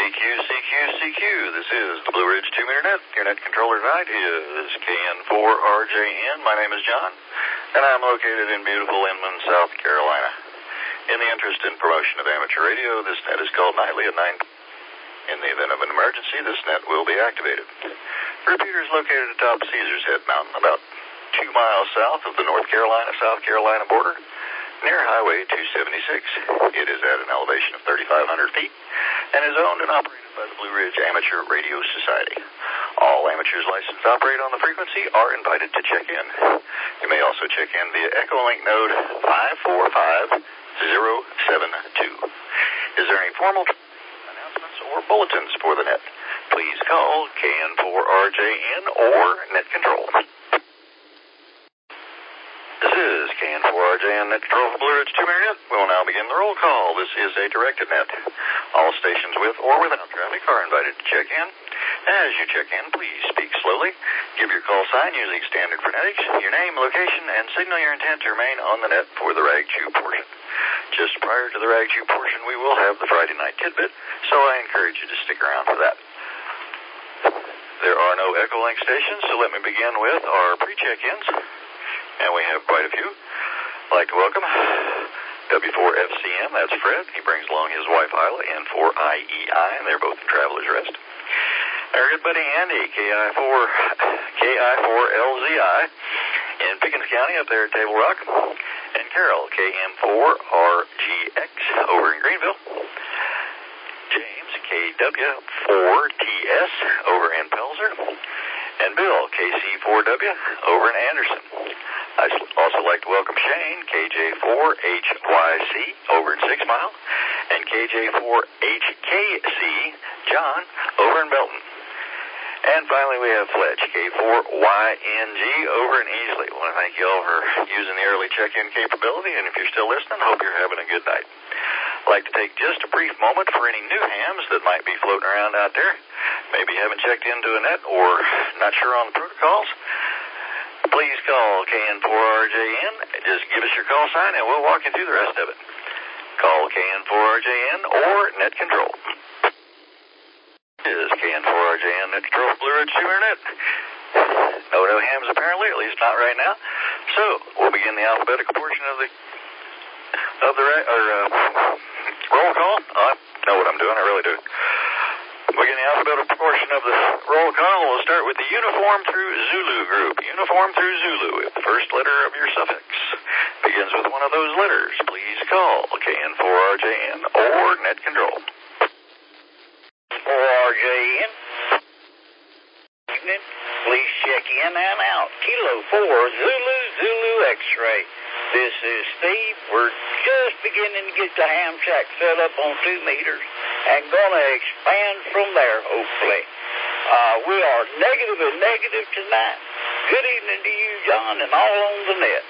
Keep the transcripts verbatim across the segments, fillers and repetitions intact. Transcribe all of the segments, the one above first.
Q, C Q, C Q. This is the Blue Ridge two meter net. Your net controller tonight is K N four R J N. My name is John, and I'm located in beautiful Inman, South Carolina. In the interest and promotion of amateur radio, this net is called nightly at nine. In the event of an emergency, this net will be activated. The repeater is located atop Caesar's Head Mountain, about two miles south of the North Carolina-South Carolina border, near Highway two seventy-six. It is at an elevation of thirty-five hundred feet and is owned and operated by the Blue Ridge Amateur Radio Society. All amateurs licensed to operate on the frequency are invited to check in. You may also check in via Echolink node five four five zero seven two. Is there any formal announcements or bulletins for the net? Please call K N four R J N or Net Control. This is K N four R J N Net Control for Blue Ridge two meter net. We will now begin the roll call. This is a directed net. All stations with or without traffic are invited to check in. As you check in, please speak slowly. Give your call sign using standard phonetics, your name, location, and signal your intent to remain on the net for the Rag Chew portion. Just prior to the Rag Chew portion, we will have the Friday night tidbit, so I encourage you to stick around for that. There are no Echolink stations, so let me begin with our pre-check-ins. And we have quite a few. I'd like to welcome W four F C M, that's Fred. He brings along his wife, Isla, and four I E I, and they're both in Traveler's Rest. Our good buddy Andy, K I four L Z I, in Pickens County up there at Table Rock. And Carol, K M four R G X, over in Greenville. James, K W four T S, over in Pelzer. And Bill, K C four W, over in Anderson. I'd also like to welcome Shane, K J four H Y C, over in Six Mile, and K J four H K C, John, over in Belton. And finally, we have Fletch, K four Y N G, over in Easley. I want to thank you all for using the early check-in capability, and if you're still listening, hope you're having a good night. I'd like to take just a brief moment for any new hams that might be floating around out there. Maybe you haven't checked into a net or not sure on the protocols. Please call K N four R J N. Just give us your call sign and we'll walk you through the rest of it. Call K N four R J N or Net Control. This is K N four R J N Net Control Blue Ridge two meter net. No no hams apparently, at least not right now. So we'll begin the alphabetical portion of the of the or, uh, roll call. Oh, I know what I'm doing, I really do. Begin the alphabetical portion of the roll call. We'll start with the uniform through Zulu group. Uniform through Zulu. If the first letter of your suffix begins with one of those letters, please call K N four R J N or Net Control. four R J N. Evening. Please check in and out. Kilo four Zulu Zulu X-ray. This is Steve. We're just beginning to get the ham shack set up on two meters and going to expand from there, hopefully. Uh, we are negative and negative tonight. Good evening to you, John, and all on the net.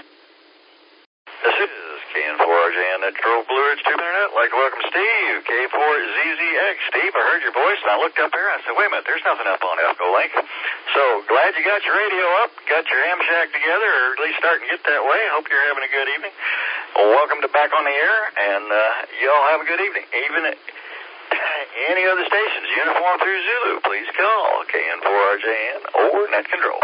This is K N four R J N Net Control Blue Ridge two meter net. I'd like to welcome Steve, K four Z Z X. Steve, I heard your voice, and I looked up here, and I said, wait a minute, there's nothing up on Echolink. So, glad you got your radio up, got your ham shack together, or at least starting to get that way. Hope you're having a good evening. Well, welcome to Back on the Air, and uh, you all have a good evening. Even any other stations, uniform through Zulu, please call K N four R J N or Net Control.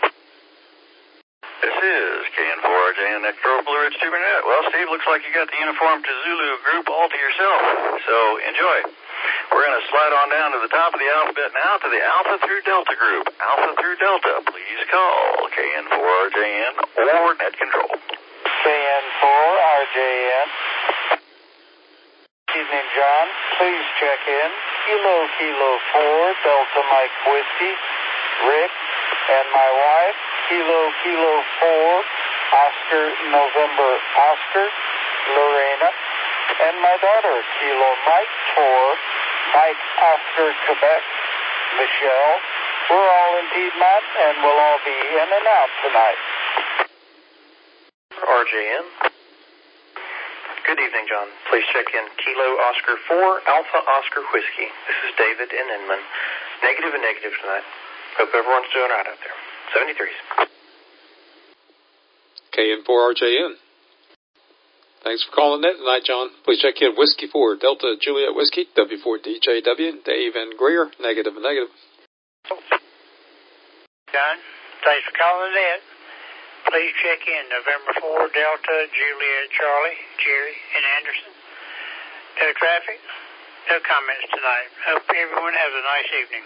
This is K N four R J N Net Control Blue Ridge two meter net. Well, Steve, looks like you got the uniform to Zulu group all to yourself, so enjoy. We're going to slide on down to the top of the alphabet now to the Alpha through Delta group. Alpha through Delta, please call K N four R J N or Net Control. K N four R J N. Evening, John. Please check in. Kilo Kilo four Delta Mike Whiskey. Rick and my wife. Kilo Kilo four Oscar November Oscar. Lorena. And my daughter, Kilo Mike four Mike Oscar Quebec. Michelle. We're all in Piedmont and we'll all be in and out tonight. R J N. Good evening, John. Please check in Kilo Oscar four Alpha Oscar Whiskey. This is David in Inman. Negative and negative tonight. Hope everyone's doing right out there. seventy-threes. K N four R J N. Thanks for calling in tonight, John. Please check in Whiskey four, Delta Juliet Whiskey, W four D J W, Dave and Greer, negative and negative. John, thanks for calling in. Please check in November four, Delta Juliet Charlie, Jerry, and Anderson. No traffic, no comments tonight. Hope everyone has a nice evening.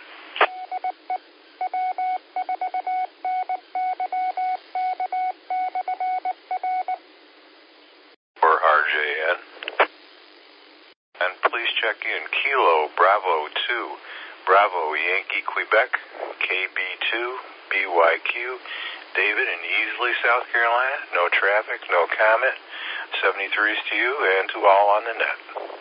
R J N. And please check in Kilo Bravo two, Bravo Yankee Quebec, K B two, B Y Q, David in Easley, South Carolina. No traffic, no comment. seventy-threes to you and to all on the net.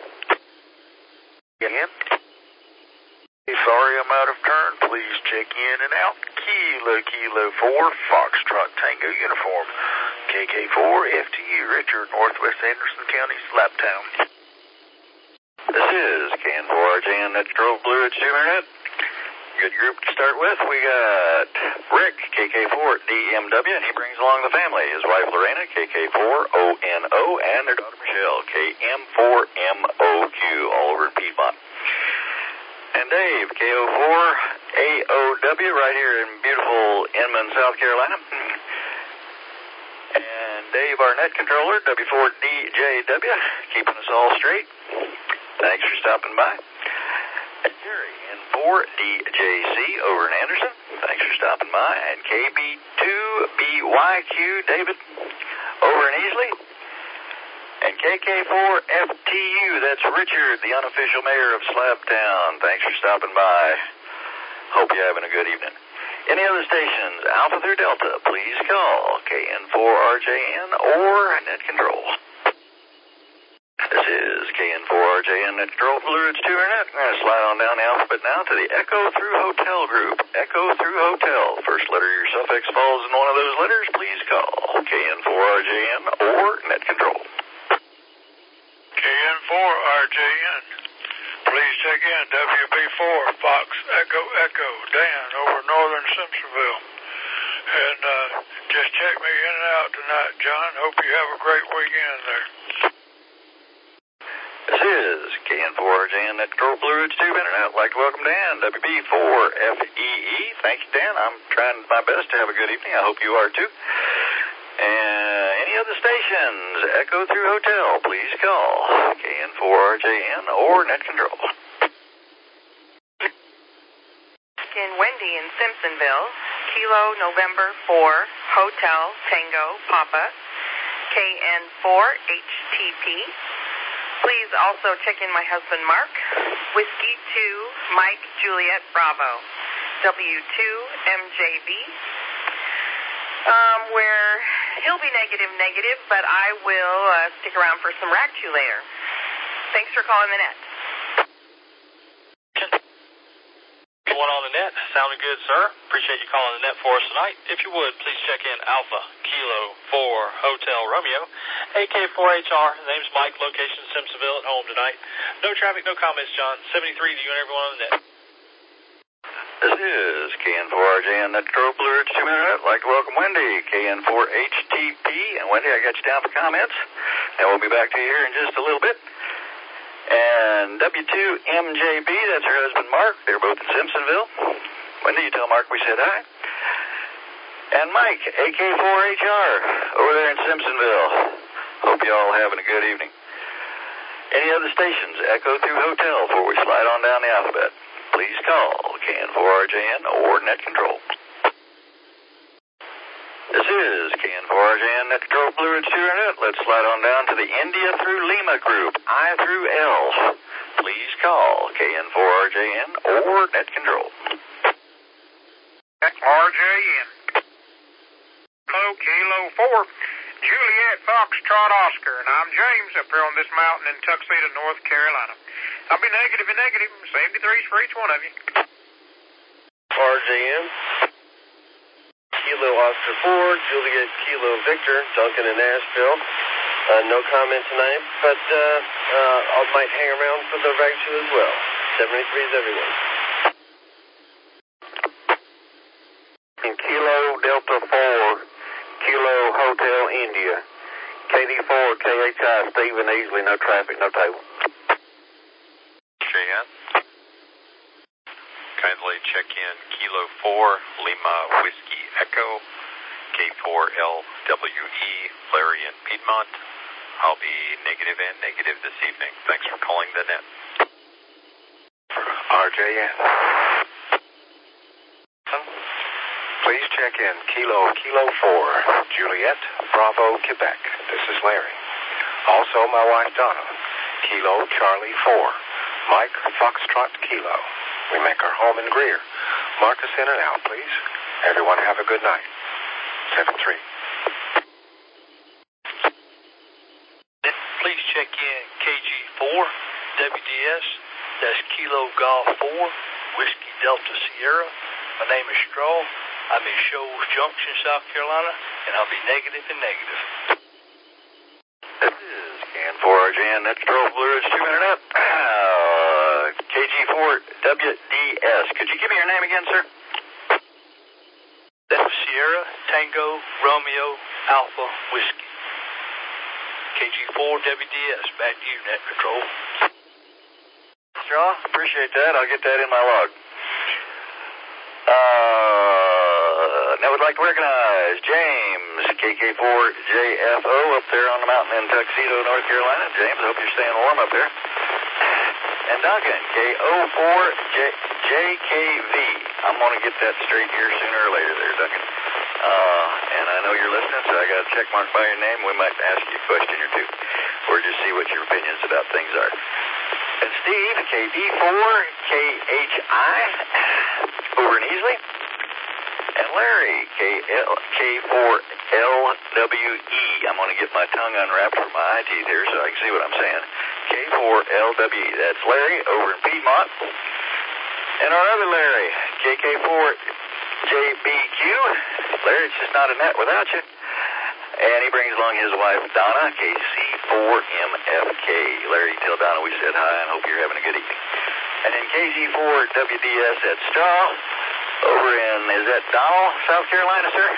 Again. Sorry I'm out of turn. Please check in and out. Kilo Kilo four, Foxtrot Tango Uniform. K K four, F T U, Richard, Northwest Anderson County, Slaptown. This is K N four R J N, that's Grove Blue Ridge two Internet. Good group to start with. We got Rick, K K four, D M W, and he brings along the family. His wife Lorena, K K four, O N O, and their daughter Michelle, K M four M O Q, all over in Piedmont. And Dave, K O four, A O W, right here in beautiful Inman, South Carolina. And Dave, our net controller, W four D J W, keeping us all straight. Thanks for stopping by. And Jerry, N four D J C, over in Anderson. Thanks for stopping by. And K B two B Y Q, David, over in Easley. And K K four F T U, that's Richard, the unofficial mayor of Slabtown. Thanks for stopping by. Hope you're having a good evening. Any other stations, Alpha through Delta, please call K N four R J N or Net Control. This is K N four R J N, Net Control, Blue Ridge two Internet. I'm going to slide on down the alphabet now to the Echo Through Hotel group. Echo Through Hotel. First letter of your suffix falls in one of those letters, please call K N four R J N or Net Control. K N four R J N. Please check in W B four, Fox Echo Echo, Dan, over northern Simpsonville. And uh, just check me in and out tonight, John. Hope you have a great weekend there. This is K N four R J N, Net Control, Blue Ridge two Internet. I'd like to welcome Dan, W B four F E E. Thank you, Dan. I'm trying my best to have a good evening. I hope you are, too. And any other stations, Echo Through Hotel, please call K N four R J N or Net Control. In Wendy in Simpsonville, Kilo November four, Hotel Tango Papa, K N four H T P. Please also check in my husband Mark, Whiskey two, Mike Juliet Bravo, W two M J B. Um, where he'll be negative, negative, but I will uh, stick around for some Ractu later. Thanks for calling the net. Going on the net, sounding good, sir. Appreciate you calling the net for us tonight. If you would, please check in Alpha Kilo four Hotel Romeo, A K four H R. Name's Mike, location Simpsonville, at home tonight. No traffic, no comments, John. seventy-three to you and everyone on the net. This is K N four R J N, Net Control, Blue Ridge two Internet. I'd like to welcome Wendy, K N four H T P. And Wendy, I got you down for comments. And we'll be back to you here in just a little bit. And W two M J B, that's her husband Mark. They're both in Simpsonville. Wendy, you tell Mark we said hi. And Mike, A K four H R, over there in Simpsonville. Hope you all having a good evening. Any other stations, Echo Through Hotel, before we slide on down the alphabet? Please call K N four R J N or Net Control. This is K N four R J N, Net Control, Blue Ridge two Internet. Let's slide on down to the India through Lima group, I through L. Please call K N four R J N or Net Control. R J N. Hello, Kilo four, Juliet Foxtrot Oscar, and I'm James up here on this mountain in Tuxedo, North Carolina. I'll be negative and negative, seventy-threes for each one of you. R J N. Kilo Oscar four, Juliet Kilo Victor, Duncan in Nashville. Uh, no comment tonight, but uh, uh, I might hang around for the rag two as well. seventy-threes, everyone. Kilo Delta four, Kilo Hotel India. K D four, K H I, Stephen Easley, no traffic, no table. Cheyenne. Kindly check in Kilo four, Lima Whiskey Echo, K four L W E, Larry in Piedmont. I'll be negative and negative this evening. Thanks for calling the net. R J N. Please check in Kilo Kilo four, Juliet, Bravo, Quebec. This is Larry. Also, my wife Donna. Kilo Charlie four, Mike Foxtrot Kilo. We make our home in Greer. Mark us in and out, please. Everyone have a good night. seven three. Please check in K G four, W D S. That's Kilo Golf four, Whiskey Delta Sierra. My name is Straw. I'm in Shoals Junction, South Carolina, and I'll be negative and negative. This is Can four R J N, that's Control Blue Ridge two Internet. Uh, K G four W D S. Could you give me your name again, sir? That's Sierra, Tango, Romeo, Alpha, Whiskey. K G four W D S, back to you, Net Control. Straw, appreciate that. I'll get that in my log. Uh, now we'd like to recognize James, K K four J F O, up there on the mountain in Tuxedo, North Carolina. James, I hope you're staying warm up there. And Duncan, K O four J K V. I'm going to get that straight here sooner or later there, Duncan. Uh, and I know you're listening, so I got a check mark by your name. We might ask you a question or two, or just see what your opinions about things are. And Steve, K D four K H I, over in Easley. And Larry, K four L W E. I'm going to get my tongue unwrapped from my eye teeth here so I can see what I'm saying. K four L W E. That's Larry over in Piedmont. And our other Larry, K K four J B Q. Larry, it's just not a net without you. And he brings along his wife, Donna, K C four M F K. Larry, tell Donna we said hi and hope you're having a good evening. And then K Z four W D S at Straw, over in, is that Donald, South Carolina, sir?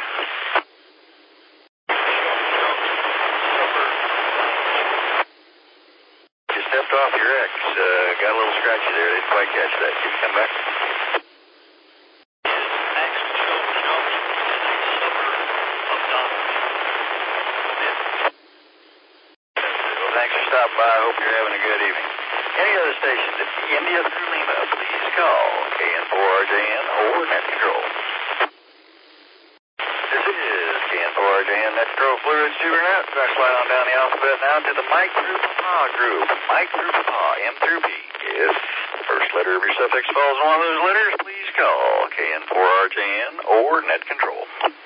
You stepped off your X. Uh, got a little scratchy there. Didn't quite catch that. Can you come back? Stop by. I hope you're having a good evening. Any other stations at India through Lima, please call K N four R J N or Net Control. This is K N four R J N, Net Control, Blue Ridge two Internet. We're going to slide on down the alphabet now to the Mike through Papa group. Mike through Papa, M through P. If the first letter of your suffix falls in one of those letters, please call K N four R J N or Net Control.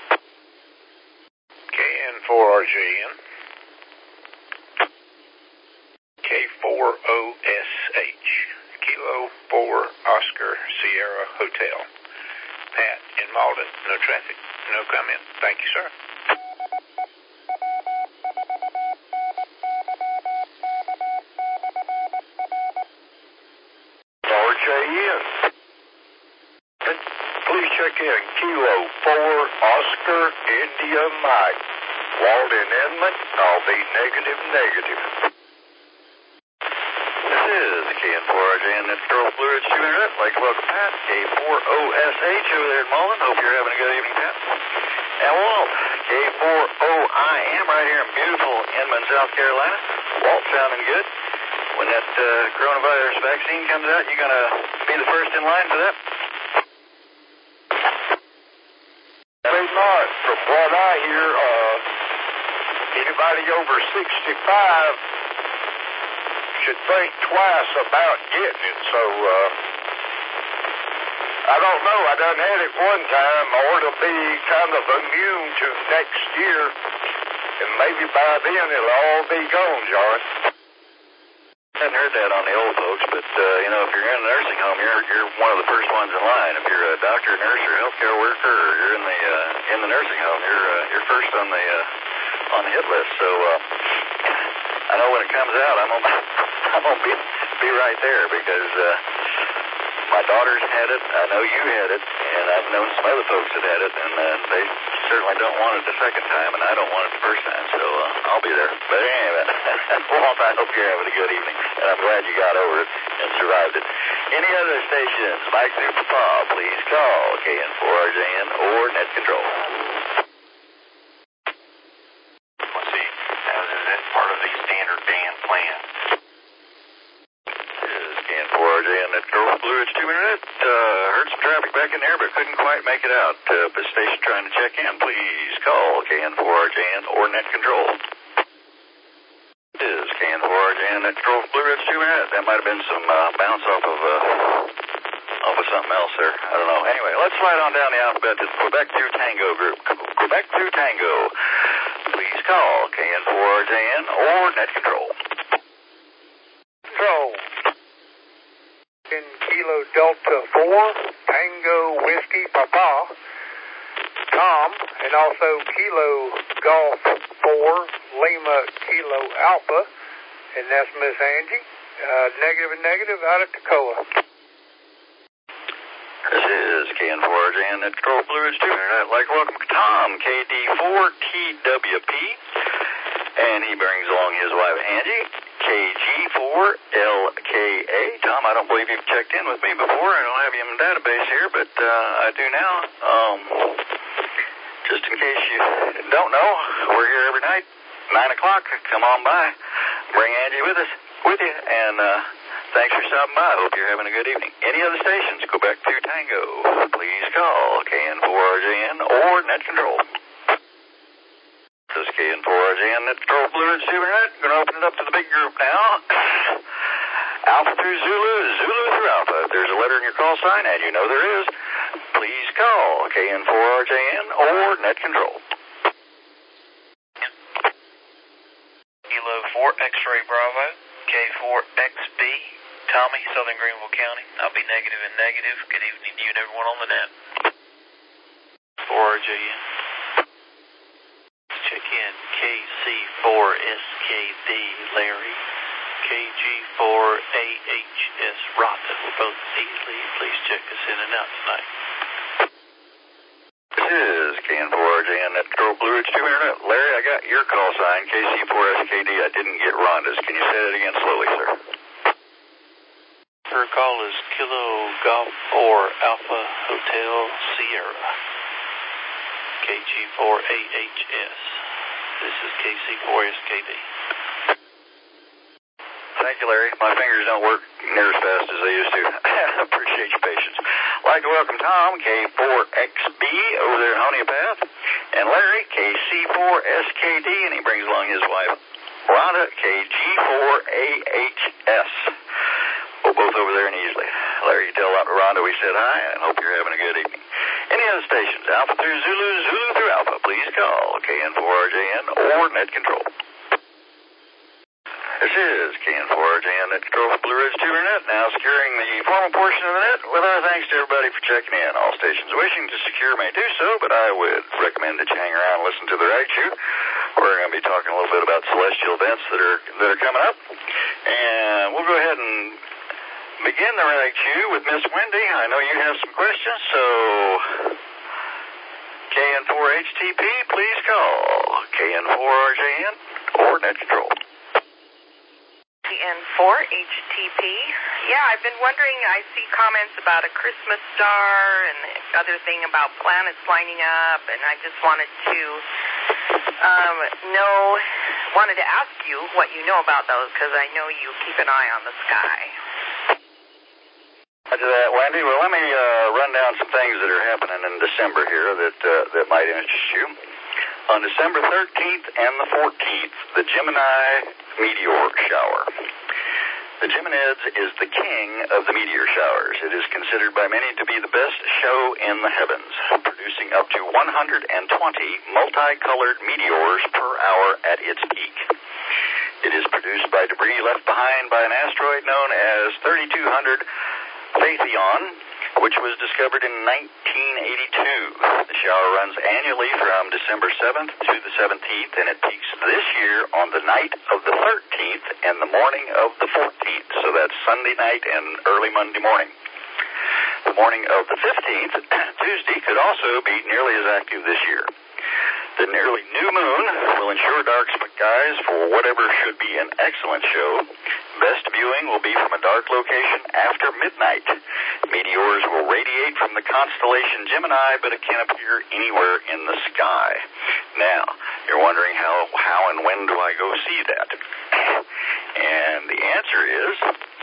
K N four R J N. K four O S H, Kilo four Oscar Sierra Hotel. Pat in Malden, no traffic, no comment. Thank you, sir. R J N. Please check in Kilo four Oscar India Mike. Walden Edmund, I'll be negative negative. K N four R J N, Net Control, Blue Ridge two Internet. Like to welcome Pat, K four O S H over there at Mullen. Hope you're having a good evening, Pat. And Walt, K four O I M right here in beautiful Inman, South Carolina. Walt sounding good. When that uh, coronavirus vaccine comes out, you going to be the first in line for that? Maybe not. From what I hear, uh, anybody over sixty-five should think twice about getting it. So, uh, I don't know. I done had it one time. I ought to be kind of immune to next year. And maybe by then it'll all be gone, John. I hadn't heard that on the old folks, but, uh, you know, if you're in a nursing home, you're you're one of the first ones in line. If you're a doctor, nurse, or healthcare worker, or you're in the uh, in the nursing home, you're uh, you're first on the uh, on the hit list. So uh, I know when it comes out, I'm gonna I'm gonna be be right there because uh, my daughters had it. I know you had it, and I've known some other folks that had it, and uh, they certainly don't want it the second time, and I don't want it the first time, so uh, I'll be there. But anyway, Walt, I hope you're having a good evening, and I'm glad you got over it and survived it. Any other stations, Mike Super Paw, please call K N four R J N or Net Control. Let's see, how is that part of the standard band plan? K N four R J N Net Control, Blue Ridge two minute. Uh, heard some traffic back in there, but couldn't quite make it out. Uh, the station trying to check in, please call K N four R J N or Net Control. This is K N four R J N Net Control, Blue Ridge two minute. That might have been some uh, bounce off of uh, off of something else there. I don't know. Anyway, let's slide on down the alphabet to the Quebec through Tango group. Quebec through Tango. Please call K N four R J N or Net Control. Control. In Kilo Delta four, Tango Whiskey Papa, Tom, and also Kilo Golf four, Lima Kilo Alpha, and that's Miss Angie. Uh, negative and negative out at Toccoa. This is K N four R J N Net Control, Blue Ridge two minute. I'd like to welcome Tom, K D four T W P, and he brings along his wife Angie, K G four L K A. Tom, I don't believe you've checked in with me before. I don't have you in the database here, but uh, I do now. Um, just in case you don't know, we're here every night, nine o'clock. Come on by. Bring Angie with us, with you, and uh, thanks for stopping by. I hope you're having a good evening. Any other stations, go back through Tango. Please call K N four R J N or Net Control. This is K N four R J N Net Control, Blue Ridge two minute. Going to open it up to the big group now. Alpha through Zulu, Zulu through Alpha. If there's a letter in your call sign, and you know there is, please call K N four R J N or Net Control. Kilo four X-Ray Bravo, K four X B, Tommy, Southern Greenville County. I'll be negative and negative. Good evening to you and everyone on the net. four R J N. Check in K C four S K D, Larry. K G four A H S, Rata. We're both easily. Please check us in and out tonight. This is K N four R J N Net Control, Blue Ridge two minute. Larry, I got your call sign, K C four S K D. I didn't get Rhonda's. Can you say that again slowly, sir? Her call is Kilo Golf four Alpha Hotel Sierra. K G four A H S. This is K C four S K D. Thank you, Larry. My fingers don't work near as fast as they used to. Appreciate your patience. I'd like to welcome Tom, K four X B, over there in Honeypath, and Larry, K C four S K D, and he brings along his wife, Rhonda, K G four A H S. We're both over there in Easley. Larry, you tell Rhonda we said hi, and hope you're having a good evening. Any other stations, Alpha through Zulu, Zulu through Alpha, please call K N four R J N or Net Control. This is K N four R J N Net Control for Blue Ridge two minute, now securing the formal portion of the net with our thanks to everybody for checking in. All stations wishing to secure may do so, but I would recommend that you hang around and listen to the right shoe. We're going to be talking a little bit about celestial events that are that are coming up, and we'll go ahead and begin the right shoe with Miss Wendy. I know you have some questions, so K N four H T P, please call K N four R J N or Net Control. K N four H T P. Yeah, I've been wondering, I see comments about a Christmas star and the other thing about planets lining up, and I just wanted to um, know, wanted to ask you what you know about those, because I know you keep an eye on the sky. Roger that, Wendy. Well, let me uh, run down some things that are happening in December here that uh, that might interest you. On December thirteenth and the fourteenth, the Gemini meteor shower. The Geminids is the king of the meteor showers. It is considered by many to be the best show in the heavens, producing up to one hundred twenty multicolored meteors per hour at its peak. It is produced by debris left behind by an asteroid known as thirty-two hundred Phaethon, which was discovered in nineteen eighty-two. The shower runs annually from December seventh to the seventeenth, and it peaks this year on the night of the thirteenth and the morning of the fourteenth. So that's Sunday night and early Monday morning. The morning of the fifteenth, Tuesday, could also be nearly as active this year. The nearly new moon will ensure dark skies for whatever should be an excellent show. Best viewing will be from a dark location after midnight. Meteors will radiate from the constellation Gemini, but it can appear anywhere in the sky. Now, you're wondering how, how and when do I go see that? And the answer is,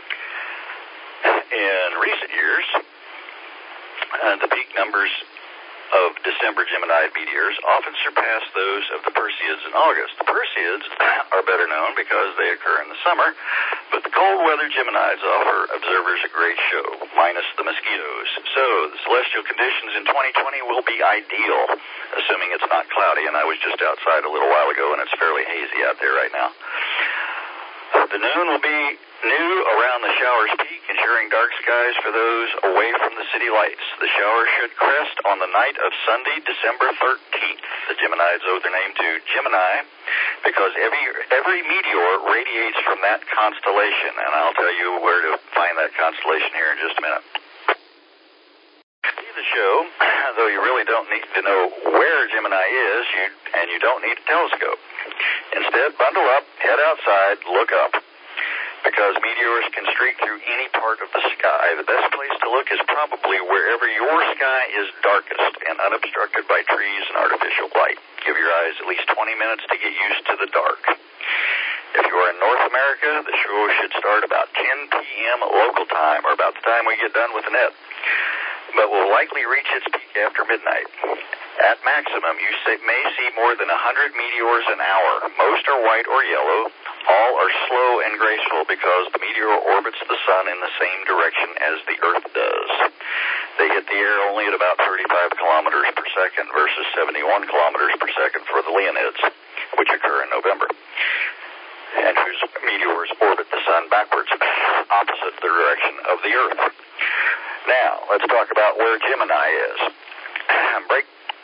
in recent years, uh, the peak numbers of December Gemini meteors often surpass those of the Perseids in August. The Perseids are better known because they occur in the summer, but the cold weather Geminis offer observers a great show, minus the mosquitoes. So the celestial conditions in twenty twenty will be ideal, assuming it's not cloudy, and I was just outside a little while ago, and it's fairly hazy out there right now. The noon will be new around the shower's peak, ensuring dark skies for those away from the city lights. The shower should crest on the night of Sunday, December thirteenth. The Geminis owe their name to Gemini because every every meteor radiates from that constellation, and I'll tell you where to find that constellation here in just a minute. See the show, though you really don't need to know where Gemini is, you, and you don't need a telescope. Instead, bundle up, head outside, look up, because meteors can streak through any part of the sky. The best place to look is probably wherever your sky is darkest and unobstructed by trees and artificial light. Give your eyes at least twenty minutes to get used to the dark. If you are in North America, the show should start about ten p.m. local time, or about the time we get done with the net, but will likely reach its peak after midnight. At maximum, you may see more than one hundred meteors an hour. Most are white or yellow. All are slow and graceful because the meteor orbits the sun in the same direction as the Earth does. They hit the air only at about thirty-five kilometers per second versus seventy-one kilometers per second for the Leonids, which occur in November, and whose meteors orbit the sun backwards, opposite the direction of the Earth. Now, let's talk about where Gemini is. Break.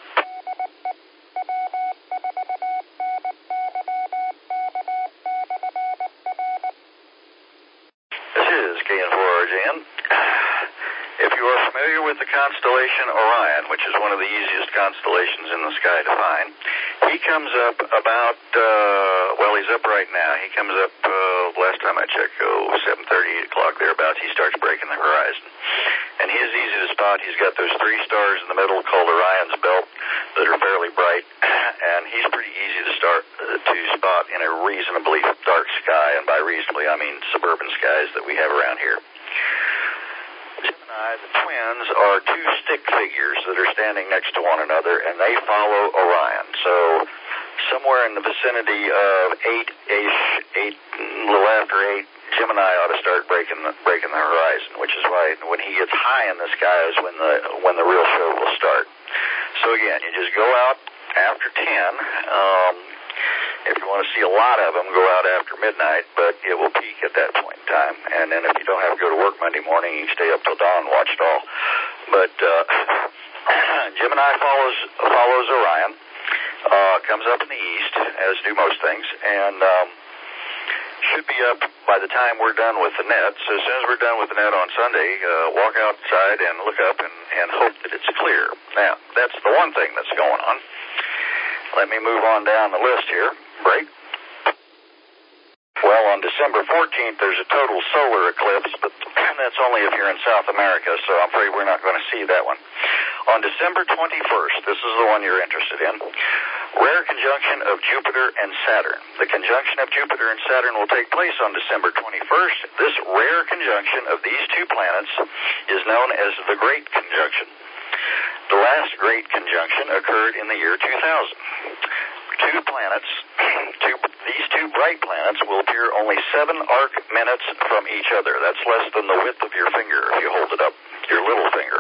This is K N four R J N. If you are familiar with the constellation Orion, which is one of the easiest constellations in the sky to find, he comes up about, uh, well, he's up right now. He comes up, uh, last time I checked, oh, seven thirty, eight o'clock thereabouts. He starts breaking the horizon. And he is easy to spot. He's got those three stars in the middle called Orion's belt that are fairly bright, and he's pretty easy to start uh, to spot in a reasonably dark sky, and by reasonably I mean suburban skies that we have around here. Gemini, the twins, are two stick figures that are standing next to one another, and they follow Orion. So somewhere in the vicinity of eight-ish, eight, a little after eight, Gemini ought to start breaking the, breaking the horizon, which is why when he gets high in the sky is when the when the real show will start. So again, you just go out after ten. Um, if you want to see a lot of them, go out after midnight, but it will peak at that point in time. And then if you don't have to go to work Monday morning, you can stay up till dawn and watch it all. But uh, Gemini follows follows Orion, uh, comes up in the east, as do most things, and um, should be up by the time we're done with the net. So as soon as we're done with the net on Sunday, uh, walk outside and look up and, and hope that it's clear. Now, that's the one thing that's going on. Let me move on down the list here. Break. Well, on December fourteenth, there's a total solar eclipse, but that's only if you're in South America, so I'm afraid we're not going to see that one. On December twenty-first, this is the one you're interested in, rare conjunction of Jupiter and Saturn. The conjunction of Jupiter and Saturn will take place on December twenty-first. This rare conjunction of these two planets is known as the Great Conjunction. The last Great Conjunction occurred in the year two thousand. Two planets, two, these two bright planets will appear only seven arc minutes from each other. That's less than the width of your finger if you hold it up, your little finger.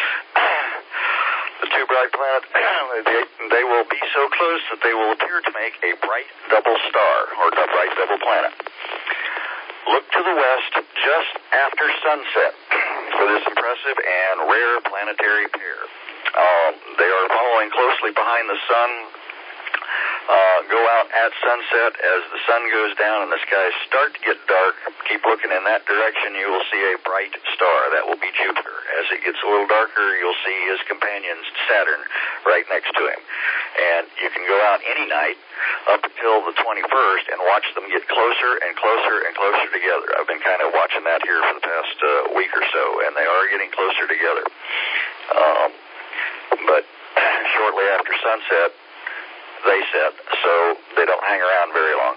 The two bright planets, they, they will be so close that they will appear to make a bright double star, or a bright double planet. Look to the west just after sunset for this impressive and rare planetary pair. Um, they are following closely behind the sun Uh, go out at sunset as the sun goes down and the skies start to get dark. Keep looking in that direction. You will see a bright star. That will be Jupiter. As it gets a little darker, you'll see his companion Saturn right next to him. And you can go out any night up until the twenty-first and watch them get closer and closer and closer together. I've been kind of watching that here for the past uh, week or so, and they are getting closer together. Um, but shortly after sunset, they set, so they don't hang around very long.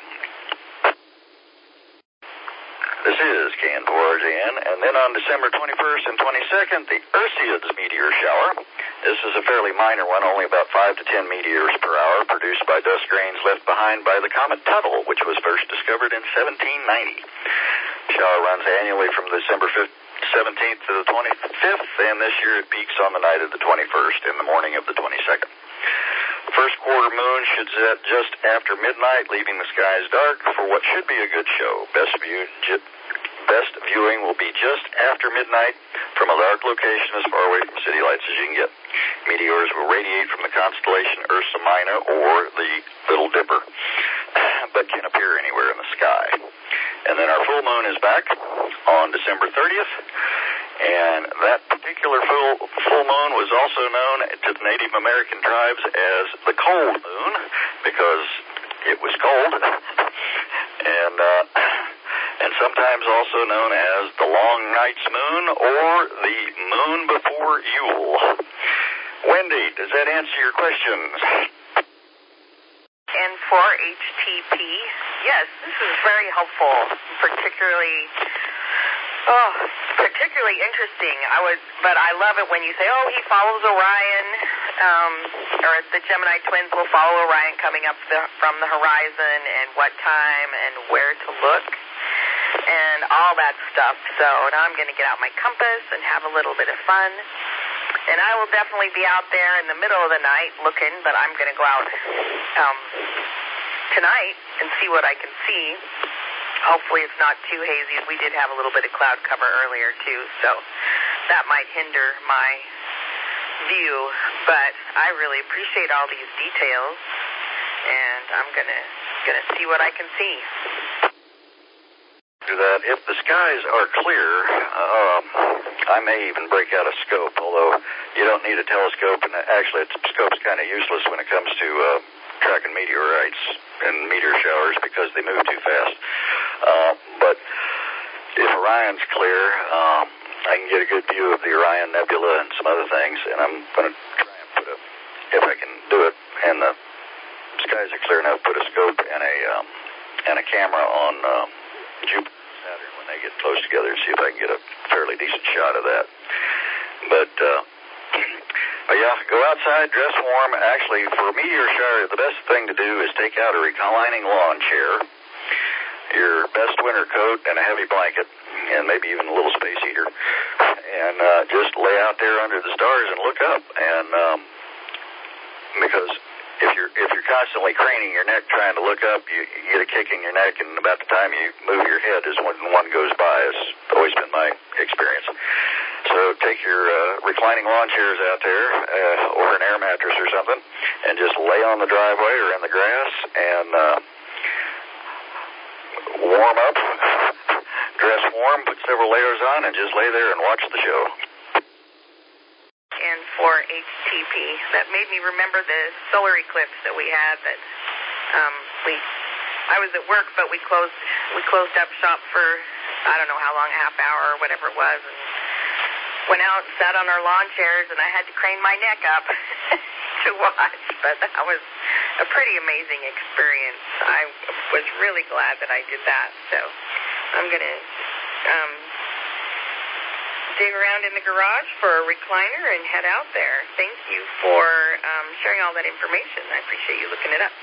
This is K N four R J N, and then on December twenty-first and twenty-second, the Perseids meteor shower. This is a fairly minor one, only about five to ten meteors per hour, produced by dust grains left behind by the comet Tuttle, which was first discovered in seventeen ninety. The shower runs annually from December seventeenth to the twenty-fifth, and this year it peaks on the night of the twenty-first in the morning of the twenty-second. The first quarter moon should set just after midnight, leaving the skies dark for what should be a good show. Best view, best viewing will be just after midnight from a dark location as far away from city lights as you can get. Meteors will radiate from the constellation Ursa Minor or the Little Dipper, but can appear anywhere in the sky. And then our full moon is back on December thirtieth. And that particular full, full moon was also known to the Native American tribes as the cold moon because it was cold, and uh, and sometimes also known as the long night's moon or the moon before Yule. Wendy, does that answer your questions? N four H T P, yes, this is very helpful, particularly... Oh, particularly interesting. I would, but I love it when you say, "Oh, he follows Orion," um, or the Gemini twins will follow Orion coming up the, from the horizon, and what time, and where to look, and all that stuff. So now I'm going to get out my compass and have a little bit of fun. And I will definitely be out there in the middle of the night looking, but I'm going to go out um, tonight and see what I can see. Hopefully it's not too hazy. We did have a little bit of cloud cover earlier, too, so that might hinder my view. But I really appreciate all these details, and I'm going to gonna see what I can see. That if the skies are clear, um, I may even break out a scope, although you don't need a telescope, and actually a scope's kind of useless when it comes to uh, tracking meteorites and meteor showers because they move too fast. Uh, but if Orion's clear, um, I can get a good view of the Orion Nebula and some other things, and I'm going to try and put a, if I can do it, and the skies are clear enough, put a scope and a um, and a camera on um, Jupiter and Saturn when they get close together and see if I can get a fairly decent shot of that. But, uh, but yeah, go outside, dress warm. Actually, for a meteor shower, the best thing to do is take out a reclining lawn chair, your best winter coat, and a heavy blanket, and maybe even a little space heater, and uh, just lay out there under the stars and look up. And um, because if you're if you're constantly craning your neck trying to look up, you, you get a kick in your neck, and about the time you move your head is when one goes by. It's always been my experience. So take your uh, reclining lawn chairs out there, uh, or an air mattress or something, and just lay on the driveway or in the grass and uh, warm up, dress warm, put several layers on, and just lay there and watch the show. And for H T P, that made me remember the solar eclipse that we had. That um, we, I was at work, but we closed we closed up shop for I don't know how long, a half hour or whatever it was, and went out and sat on our lawn chairs, and I had to crane my neck up to watch. But that was a pretty amazing experience. I was really glad that I did that. So I'm going to um, dig around in the garage for a recliner and head out there. Thank you for um, sharing all that information. I appreciate you looking it up.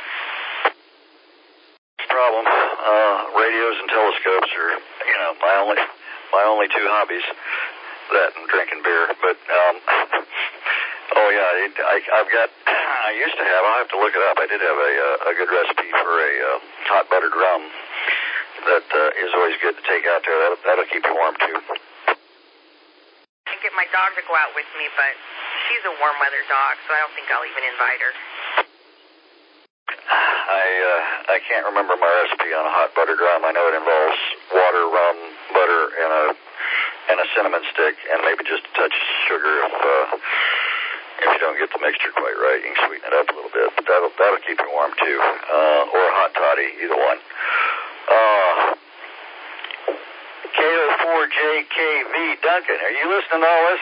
No problem. Uh, radios and telescopes are, you know, my only my only two hobbies. That and drinking beer, but um, oh yeah, it, I, I've got. I used to have. I'll have to look it up. I did have a a good recipe for a uh, hot buttered rum that uh, is always good to take out there. That'll, that'll keep you warm too. I get my dog to go out with me, but she's a warm weather dog, so I don't think I'll even invite her. I uh, I can't remember my recipe on a hot butter drum. I know it involves water, rum, butter, and a and a cinnamon stick, and maybe just a touch of sugar if uh, if you don't get the mixture quite right. You can sweeten it up a little bit, but that'll that'll keep you warm too, uh, or a hot toddy, either one. Uh, K O four J K V, Duncan, are you listening to all this?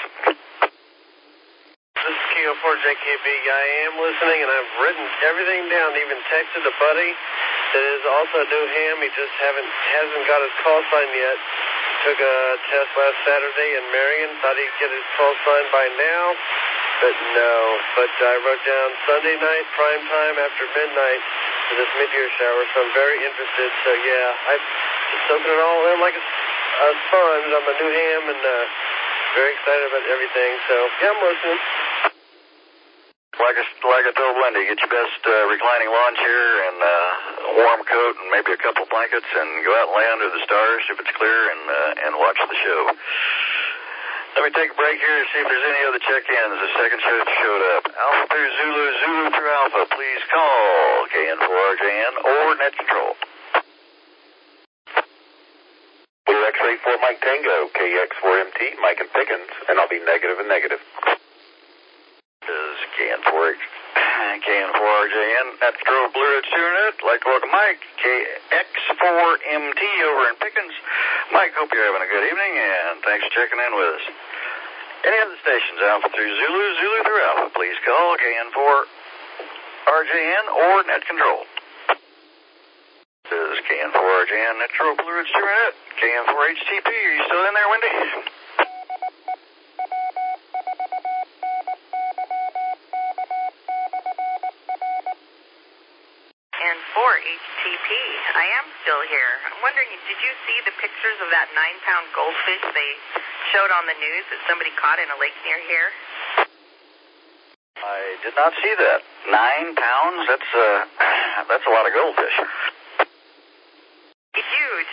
This is K O four J K V. I am listening, and I've written everything down, even texted a buddy that is also new ham. He just haven't hasn't got his call sign yet. Took a test last Saturday in Marion. Thought he'd get his call sign by now, but no. But I wrote down Sunday night, prime time after midnight for this mid-year shower, so I'm very interested. So yeah, I'm just soaking it all in like a, a sponge. I'm a new ham and uh, very excited about everything. So yeah, I'm listening. Like I, like I told Wendy, get your best uh, reclining lawn chair and uh, warm coat and maybe a couple blankets and go out and lay under the stars if it's clear and uh, and watch the show. Let me take a break here and see if there's any other check-ins. The second show showed up. Alpha through Zulu, Zulu through Alpha. Please call K N four R J N or Net Control. Blue X-ray for Mike Tango, K X four M T, Mike and Pickens, and I'll be negative and negative. Is K N four K N four R J N at Control Blue Ridge Internet. Like to welcome Mike, K X four M T over in Pickens. Mike, hope you're having a good evening, and thanks for checking in with us. Any other stations, Alpha through Zulu, Zulu through Alpha, please call K N four R J N or Net Control. This is K N four R J N, Net Control Blue Ridge Internet. K N four H T P, are you still in there, Wendy? four H T P. I am still here. I'm wondering, did you see the pictures of that nine-pound goldfish they showed on the news that somebody caught in a lake near here? I did not see that. Nine pounds? That's uh, that's a lot of goldfish. Huge.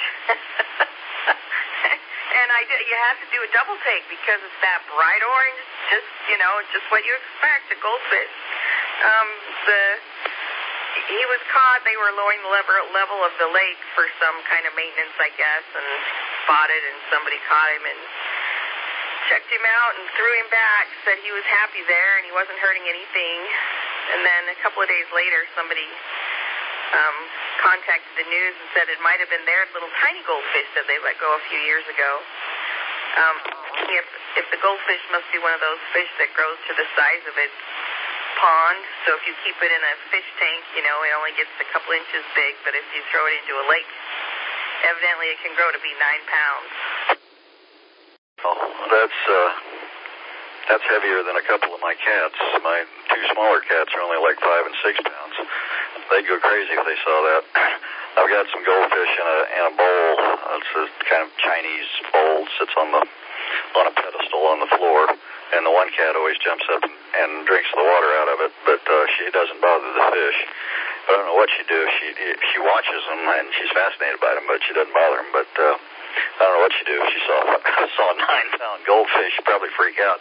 And I did, you had to do a double take because it's that bright orange, just, you know, just what you expect, a goldfish. Um, the... He was caught. They were lowering the level of the lake for some kind of maintenance, I guess, and spotted, and somebody caught him and checked him out and threw him back, said he was happy there and he wasn't hurting anything. And then a couple of days later, somebody um, contacted the news and said it might have been their little tiny goldfish that they let go a few years ago. Um, if, if the goldfish must be one of those fish that grows to the size of its pond, so if you keep it in a fish tank, you know, it only gets a couple inches big, but if you throw it into a lake, evidently it can grow to be nine pounds. Oh, that's, uh, that's heavier than a couple of my cats. My two smaller cats are only like five and six pounds. They'd go crazy if they saw that. I've got some goldfish in a, in a bowl. It's a kind of Chinese bowl, sits on the, on a pedestal on the floor. And the one cat always jumps up and, and drinks the water out of it, but uh, she doesn't bother the fish. I don't know what she do. She she watches them, and she's fascinated by them, but she doesn't bother them. But uh, I don't know what she do. If she saw saw a nine-pound goldfish, she'd probably freak out.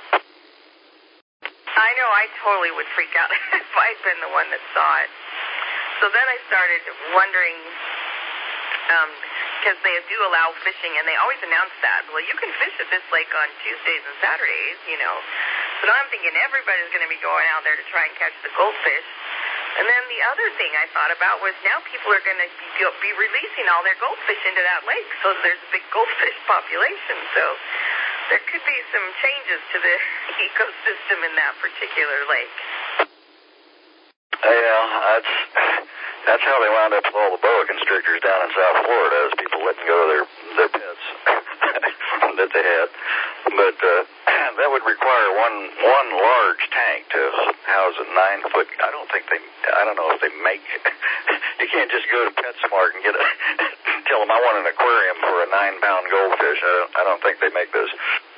I know. I totally would freak out if I'd been the one that saw it. So then I started wondering, um, because they do allow fishing, and they always announce that. Well, you can fish at this lake on Tuesdays and Saturdays, you know. So now I'm thinking everybody's going to be going out there to try and catch the goldfish. And then the other thing I thought about was now people are going to be, be releasing all their goldfish into that lake, so there's a big goldfish population. So there could be some changes to the ecosystem in that particular lake. Yeah, that's that's how they wound up with all the boa constrictors down in South Florida, is people letting go of their their pets that they had. But uh, that would require one one large tank to house a nine foot. I don't think they. I don't know if they make. You can't just go to PetSmart and get a. Tell them I want an aquarium for a nine pound goldfish. I don't. I don't think they make those.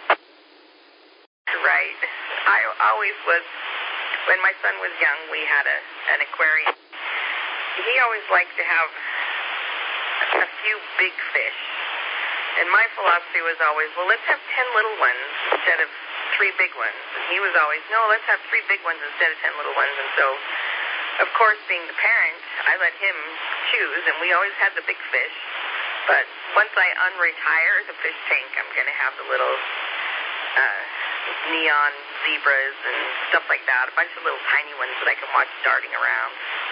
Right. I always was. When my son was young, we had a an aquarium. He always liked to have a few big fish. And my philosophy was always, well, let's have ten little ones instead of three big ones. And he was always, no, let's have three big ones instead of ten little ones. And so of course, being the parent, I let him choose, and we always had the big fish. But once I unretire the fish tank, I'm going to have the little uh, neon zebras and stuff like that, a bunch of little tiny ones that I can watch darting around.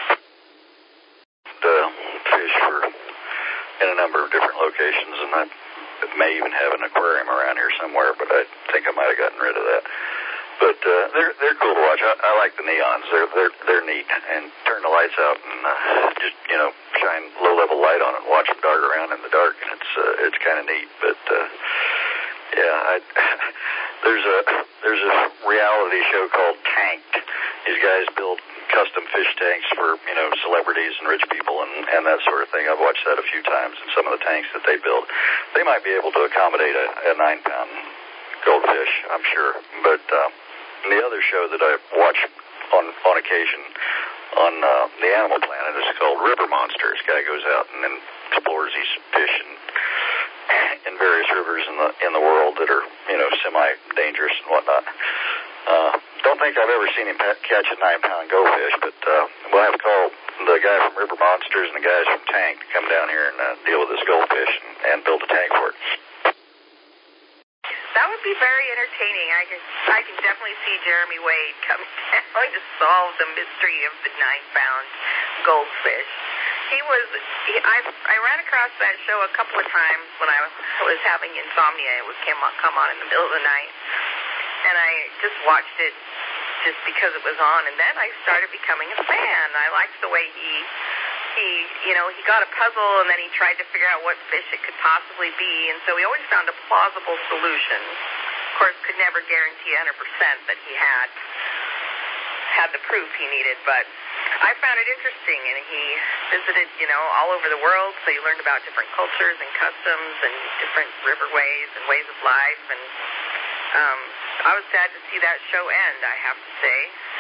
The fish for in a number of different locations, and I may even have an aquarium around here somewhere, but I think I might have gotten rid of that. But uh, they're they're cool to watch. I, I like the neons. They're they're they're neat. And turn the lights out and uh, just you know shine low level light on it and watch them dart around in the dark, and it's uh, it's kind of neat. But uh, yeah, I, there's a there's a reality show called Tanked. These guys build custom fish tanks for you know celebrities and rich people and and that sort of thing. I've watched that a few times, and some of the tanks that they build, they might be able to accommodate a, a nine pound goldfish, I'm sure. But uh, the other show that I watch on on occasion on uh, the Animal Planet is called River Monsters. Guy goes out and then explores these fish in, in various rivers in the in the world that are you know semi dangerous and whatnot. Uh, don't think I've ever seen him catch a nine pound goldfish, but uh, we'll have to call the guy from River Monsters and the guys from Tank to come down here and uh, deal with this goldfish and, and build a tank for it. That would be very entertaining. I can I can definitely see Jeremy Wade coming down to solve the mystery of the nine-pound goldfish. He was, he, I I ran across that show a couple of times when I was having insomnia. It would come on, come on in the middle of the night, and I just watched it just because it was on. And then I started becoming a fan. I liked the way he. He, you know, he got a puzzle and then he tried to figure out what fish it could possibly be, and so he always found a plausible solution. Of course, could never guarantee one hundred percent that he had had the proof he needed, but I found it interesting, and he visited, you know, all over the world, so he learned about different cultures and customs and different riverways and ways of life, and um, I was sad to see that show end, I have to say.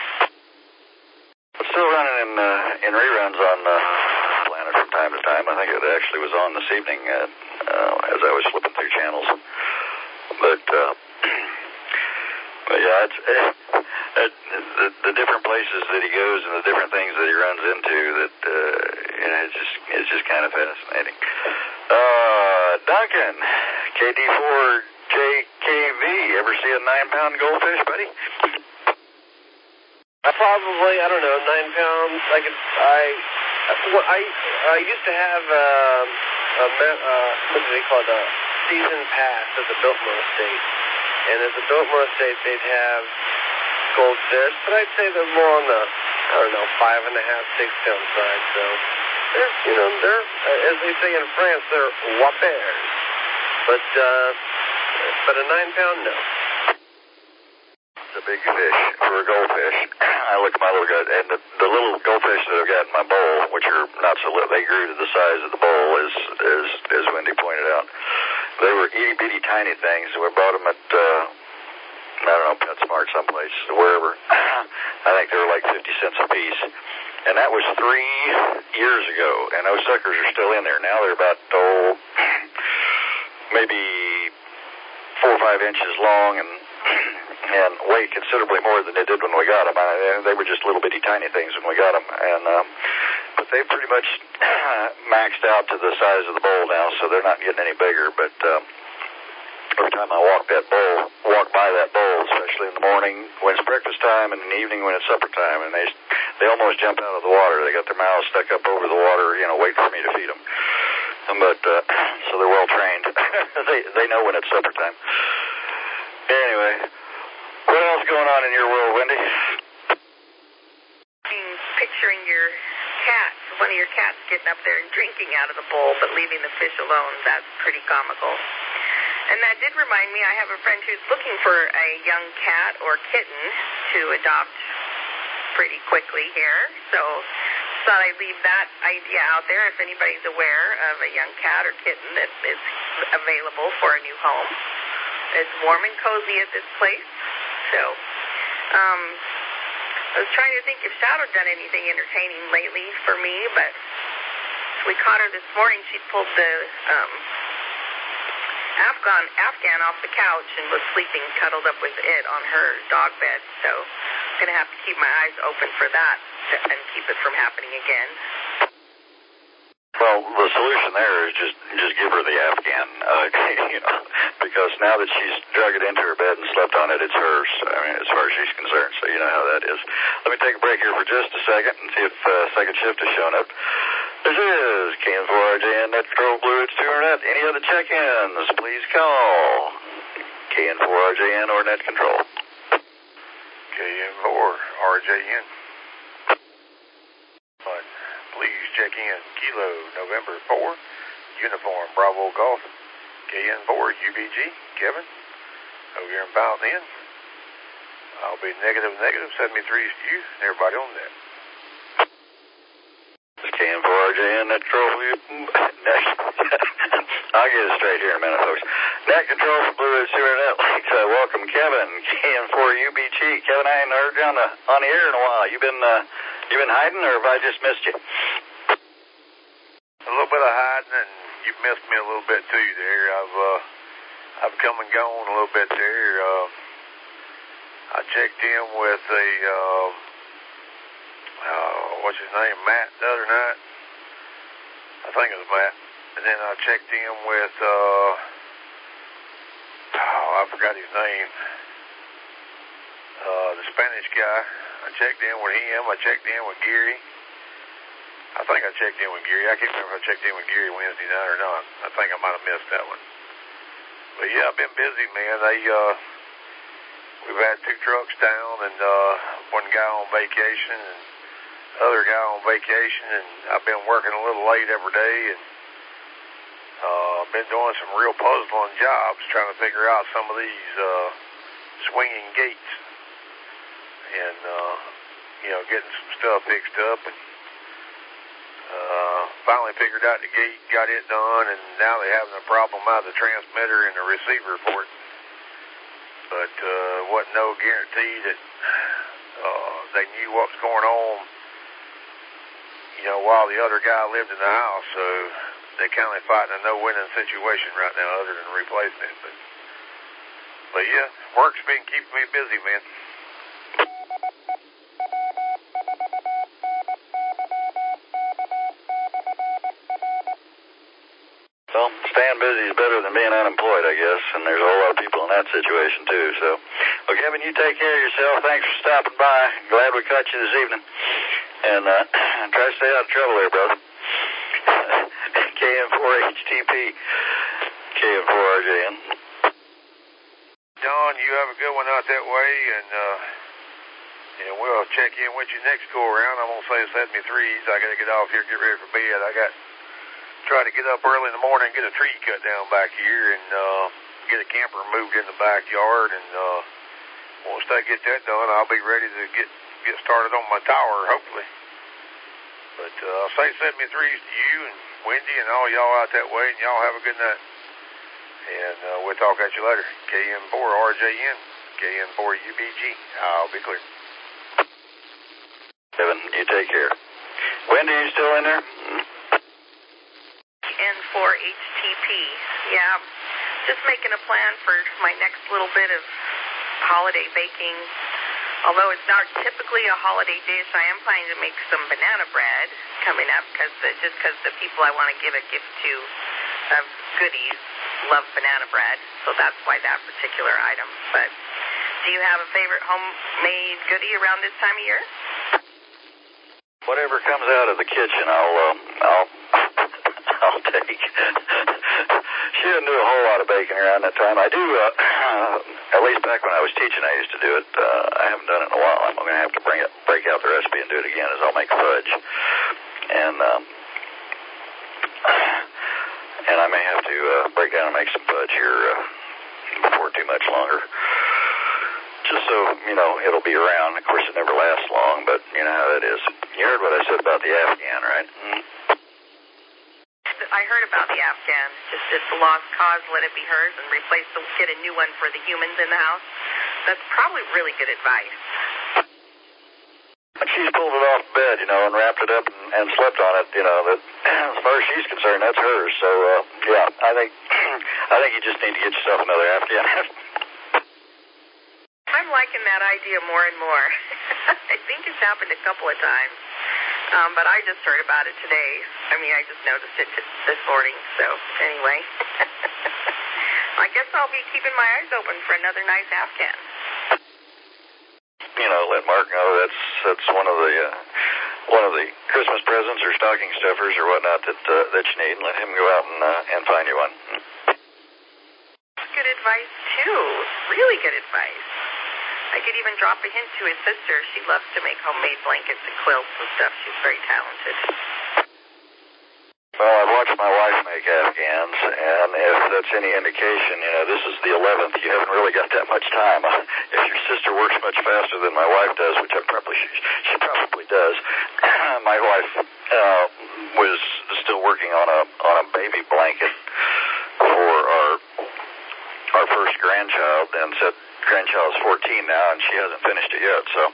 It's still running in uh, in reruns on uh, Planet from time to time. I think it actually was on this evening uh, uh, as I was flipping through channels. But uh, but yeah, it's uh, it, the, the different places that he goes and the different things that he runs into. That uh, you know, it's just it's just kind of fascinating. Uh, Duncan, K D four J K V. Ever see a nine pound goldfish, buddy? Probably, I don't know, nine pounds. I could, I, well, I, I used to have um, a, uh, what do they call it, a season pass at the Biltmore Estate, and at the Biltmore Estate they'd have goldfish, but I'd say they're more on the, I don't know, five and a half, six pound side. So they're, you know, they're, as they say in France, they're whoppers. But, uh, but a nine pound, no. A big fish for a goldfish. I look at my little guy, and the, the little goldfish that I've got in my bowl, which are not so little, they grew to the size of the bowl, as as as Wendy pointed out. They were itty bitty tiny things. We bought them at uh, I don't know, PetSmart someplace, wherever. I think they were like fifty cents a piece, and that was three years ago. And those suckers are still in there now. They're about oh, maybe four or five inches long and. and weigh considerably more than they did when we got them. I, they were just little bitty tiny things when we got them, and um, but they pretty much maxed out to the size of the bowl now, so they're not getting any bigger. But um, every time I walk that bowl, walk by that bowl, especially in the morning when it's breakfast time, and in the evening when it's supper time, and they they almost jump out of the water. They got their mouths stuck up over the water, you know, waiting for me to feed them. But uh, so they're well trained. they they know when it's supper time. Anyway. What else going on in your world, Wendy? Picturing your cat, one of your cats getting up there and drinking out of the bowl, but leaving the fish alone. That's pretty comical. And that did remind me, I have a friend who's looking for a young cat or kitten to adopt pretty quickly here. So thought I'd leave that idea out there if anybody's aware of a young cat or kitten that is available for a new home. It's warm and cozy at this place. So, um, I was trying to think if Shadow done anything entertaining lately for me, but we caught her this morning. She pulled the um, Afghan Afghan off the couch and was sleeping cuddled up with it on her dog bed. So I'm going to have to keep my eyes open for that and keep it from happening again? Well, the solution there is just just give her the Afghan, uh, you know, because now that she's drug it into her bed and slept on it, it's hers. I mean, as far as she's concerned, so you know how that is. Let me take a break here for just a second and see if uh, second shift has shown up. This is K N four R J N Net Control Blue Ridge two hundred Net. Any other check-ins, please call K N four R J N or Net Control. K N four R J N. Please check in Kilo November four, Uniform Bravo Golf, K N four U B G, Kevin, over here in Fountain Inn. I'll be negative, negative, send me threes to you, and everybody on that. This is K N four R J N, Net Control for you. I'll get it straight here in a minute, folks. Net Control for Blue Ridge two hundred Net. Like to welcome Kevin, K N four U B G. Kevin, I ain't heard you on the, on the air in a while. You been, uh, you been hiding, or have I just missed you? A little bit of hiding, and you missed me a little bit too there. I've uh, I've come and gone a little bit there. Uh, I checked in with a uh, uh, what's his name, Matt, the other night. I think it was Matt. And then I checked in with uh, oh, I forgot his name. Uh, the Spanish guy. I checked in with him. I checked in with Gary. I think I checked in with Gary. I can't remember if I checked in with Gary Wednesday night or not. I think I might have missed that one. But yeah, I've been busy, man. They, uh, we've had two trucks down, and uh, one guy on vacation, and other guy on vacation, and I've been working a little late every day, and uh, been doing some real puzzling jobs, trying to figure out some of these uh, swinging gates, and uh, you know, getting some stuff fixed up, and Uh, finally figured out the gate, got it done, and now they're having a problem out of the transmitter and the receiver for it. But uh, wasn't no guarantee that uh, they knew what was going on, you know, while the other guy lived in the house. So they're kind of fighting a no-winning situation right now, other than replacing it. But, but yeah, work's been keeping me busy, man. Well, staying busy is better than being unemployed, I guess, and there's a whole lot of people in that situation, too. So, well, Kevin, you take care of yourself. Thanks for stopping by. Glad we caught you this evening. And uh, try to stay out of trouble there, brother. K N four H T P, K N four R J N. Don, you have a good one out that way, and, uh, and we'll check in with you next go-around. I'm going to say send me threes. I got to get off here, get ready for bed. I got... try to get up early in the morning and get a tree cut down back here, and uh, get a camper moved in the backyard, and uh, once I get that done, I'll be ready to get get started on my tower, hopefully. But uh, I'll say send me threes to you and Wendy and all y'all out that way, and y'all have a good night. And uh, we'll talk at you later. K N four R J N, K N four U B G. I'll be clear. Kevin, you take care. Wendy, you still in there? Mm-hmm. N four H T P. Yeah, just making a plan for my next little bit of holiday baking. Although it's not typically a holiday dish, I am planning to make some banana bread coming up, because just because the people I want to give a gift to, uh, goodies, love banana bread. So that's why that particular item. But do you have a favorite homemade goodie around this time of year? Whatever comes out of the kitchen, I'll, um, I'll... I'll take. She didn't do a whole lot of baking around that time. I do, uh, at least back when I was teaching, I used to do it. Uh, I haven't done it in a while. I'm going to have to bring it, break out the recipe and do it again, as I'll make fudge. And, um, and I may have to uh, break down and make some fudge here uh, before too much longer. Just so, you know, it'll be around. Of course, it never lasts long, but you know how that is. You heard what I said about the Afghan, right? Mm-hmm. I heard about the Afghan. Just it's a lost cause, let it be hers, and replace the, get a new one for the humans in the house. That's probably really good advice. She's pulled it off the bed, you know, and wrapped it up and, and slept on it, you know. That, as far as she's concerned, that's hers. So, uh, yeah, I think I think you just need to get yourself another Afghan. I'm liking that idea more and more. I think it's happened a couple of times, um, but I just heard about it today. I mean, I just noticed it t- this morning, so anyway. I guess I'll be keeping my eyes open for another nice Afghan. You know, let Mark know that's that's one of the uh, one of the Christmas presents or stocking stuffers or whatnot that uh, that you need, and let him go out and uh, and find you one. Good advice too. Really good advice. I could even drop a hint to his sister. She loves to make homemade blankets and quilts and stuff. She's very talented. Well, I've watched my wife make Afghans, and if that's any indication, you know, this is the eleventh. You haven't really got that much time. If your sister works much faster than my wife does, which I probably she, she probably does, my wife uh, was still working on a on a baby blanket for our our first grandchild, and said grandchild's fourteen now, and she hasn't finished it yet. So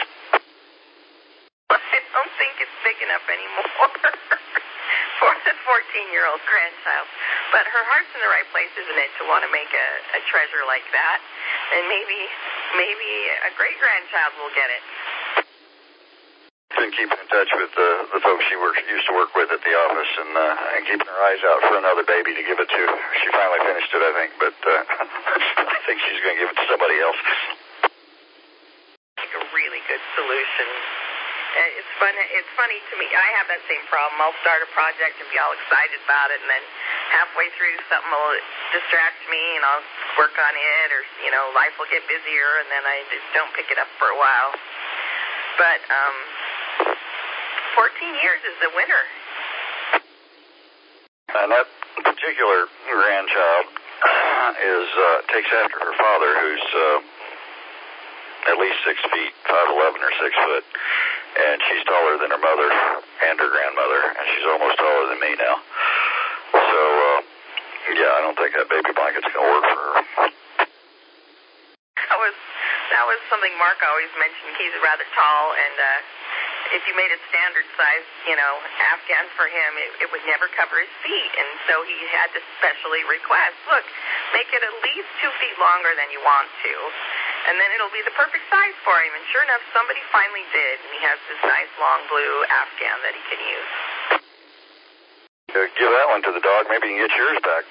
I don't think it's big enough anymore. For the fourteen-year-old grandchild. But her heart's in the right place, isn't it, to want to make a, a treasure like that? And maybe maybe a great-grandchild will get it. Been keeping in touch with uh, the folks she works, used to work with at the office, and, uh, and keeping her eyes out for another baby to give it to. She finally finished it, I think, but uh, I think she's going to give it to somebody else. Like a really good solution. It's fun. It's funny to me. I have that same problem. I'll start a project and be all excited about it, and then halfway through something will distract me, and I'll work on it, or, you know, life will get busier, and then I just don't pick it up for a while. But um, fourteen years is the winner. And that particular grandchild is uh, takes after her father, who's uh, at least six feet, five eleven or six foot. And she's taller than her mother and her grandmother, and she's almost taller than me now. So, uh, yeah, I don't think that baby blanket's going to work for her. That was that was something Mark always mentioned. He's rather tall, and uh, if you made a standard size, you know, Afghan for him, it, it would never cover his feet, and so he had to specially request, look, make it at least two feet longer than you want to. And then it'll be the perfect size for him. And sure enough, somebody finally did. And he has this nice long blue Afghan that he can use. Uh, give that one to the dog. Maybe you can get yours back.